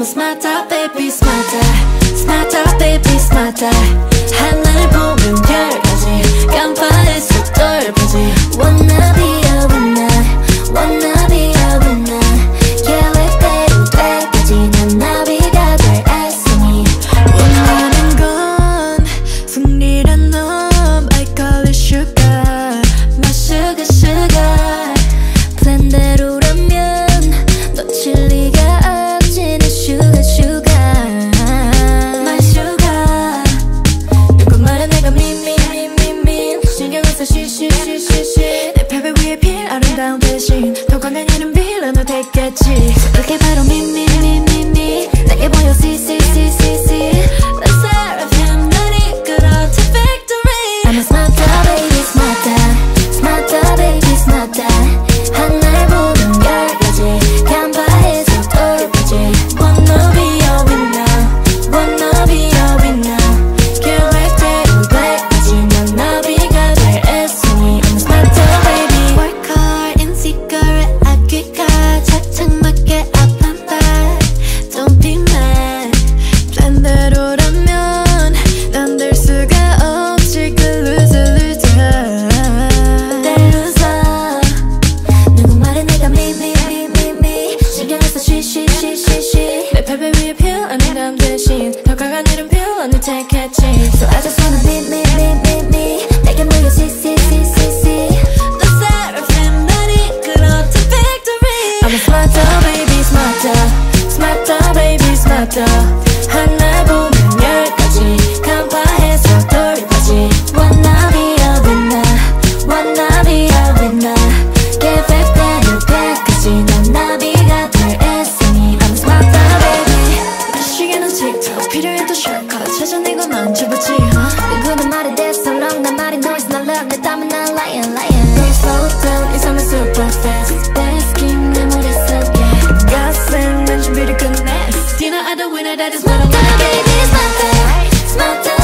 smarter baby smarter smarter baby smarter 하늘 보면 별까지 깜빡했어 덜까지 Wanna be a winner Wanna be a winner 계획대로 될까지 난 나비가 될 애송이 원하는 건 승리란 놈 I call it sugar My sugar sugar 플랜대로라면 놓칠 리가 없지 내 sugar sugar My sugar 누구 말은 내가 민 신경을 써 쉬쉬쉬쉬쉬 내 벽을 위해 필 아름다운 대신 더 강한 이름 빌런을 택했지 그게 바로 민 내게 보여 see Let's start him 너를 끌어 to victory I'm a smarter baby smarter smarter baby smarter 하늘 보는 열까지 간파해서 돌까지 Wanna be a winner Wanna be a winner 계획대로 될까지 난 나비가 될 애송이 I'm a smarter baby Work hard insecure 아귀가 착착 맞게 up and back Don't be mad 플랜대로라면 난 될 수가 없지 그 loser 내 loser 누구 말에 내가 미 신경을 써 쉬쉬쉬쉬쉬 내 패배 위에 표현을 남 대신 더 강한 이름 표현을 택했지 So I just wanna me 내게 모여 see Let's start of him 너를 끌어 to victory I'm a smarter baby smarter smarter baby smarter 하나 보면 열까지 간파해서 돌까지 Wanna be a winner Wanna be a winner 계획대로 될까지 난 나비가 될 애송이 I'm a smarter baby 시계는 틱톡 필요해도 shortcut 찾아내고 난 접었지 누구는 말이 됐어 long 난 말이 noise 난 love 내 땀은 난 lion Don't slow down 이 삶은 super fast Best game 내 머릿속에 가슴 난 준비를 끝냈어 You know I'm the winner that is what I wanna be smarter smarter